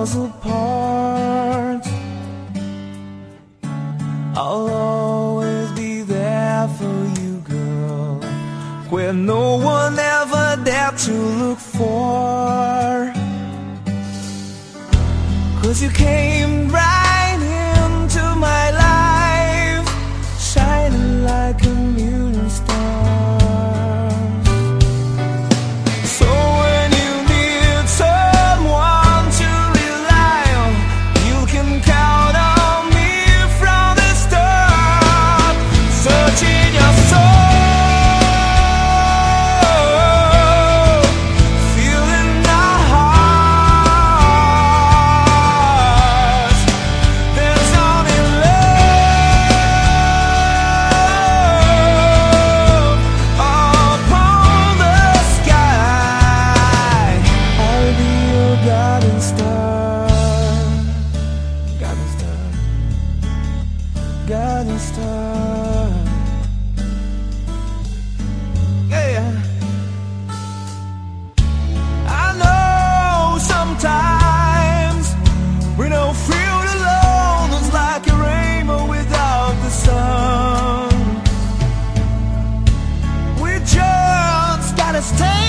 miles apart. I'll always be there for you, girl, where no one ever dared to look for. 'Cause you came right into my life, shining like a million stars. So when you need someone to rely on, you can count on me from the start. Searching your soul, feeling our hearts. There's only love upon the sky. I'll be your guiding star, guiding star, guiding star. Yeah. I know sometimes we don't feel alone. It's like a rainbow without the sun. We just gotta stay